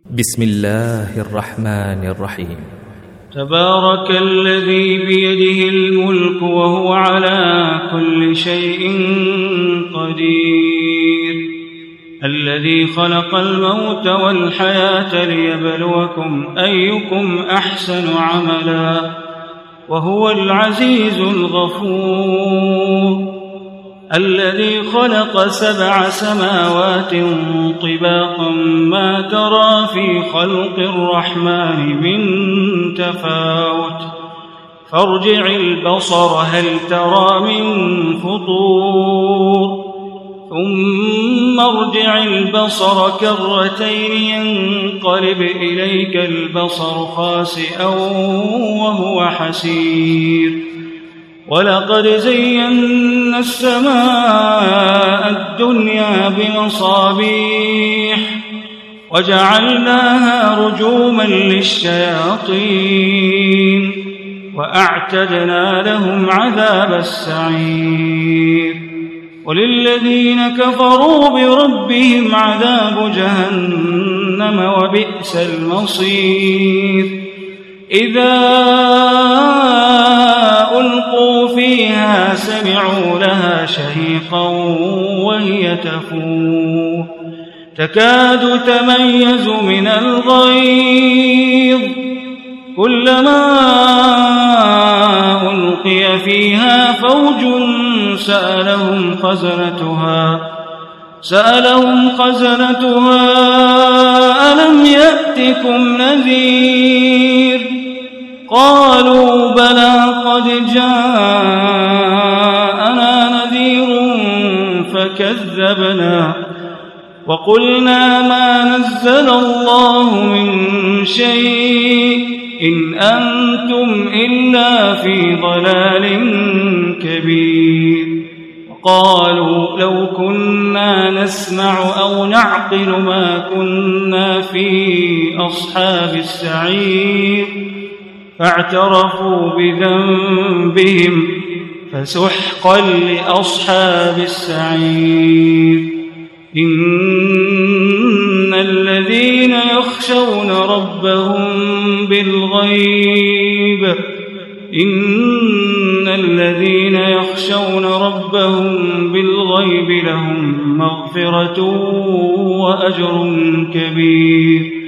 بسم الله الرحمن الرحيم. تبارك الذي بيده الملك وهو على كل شيء قدير، الذي خلق الموت والحياة ليبلوكم أيكم أحسن عملا وهو العزيز الغفور، الذي خلق 7 سماوات طباقا ما ترى في خلق الرحمن من تفاوت، فارجع البصر هل ترى من فطور، ثم ارجع البصر كرتين ينقلب إليك البصر خاسئا وهو حسير، ولقد زينا السماء الدنيا بمصابيح وجعلناها رجوما للشياطين وأعتدنا لهم عذاب السعير، وللذين كفروا بربهم عذاب جهنم وبئس المصير، إذا ألقوا فيها سمعوا لها شهيقا وهي تفور، تكاد تميز من الغيظ، كلما ألقي فيها فوج سألهم خزنتها ألم يأتكم نذير، قالوا بلى قد جاءنا نذير فكذبنا وقلنا ما نزل الله من شيء إن أنتم إلا في ضلال كبير، وقالوا لو كنا نسمع أو نعقل ما كنا في أصحاب السعير، فاعترفوا بذنبهم فسحقا لأصحاب السعير، إن الذين يخشون ربهم بالغيب لهم مغفرة وأجر كبير.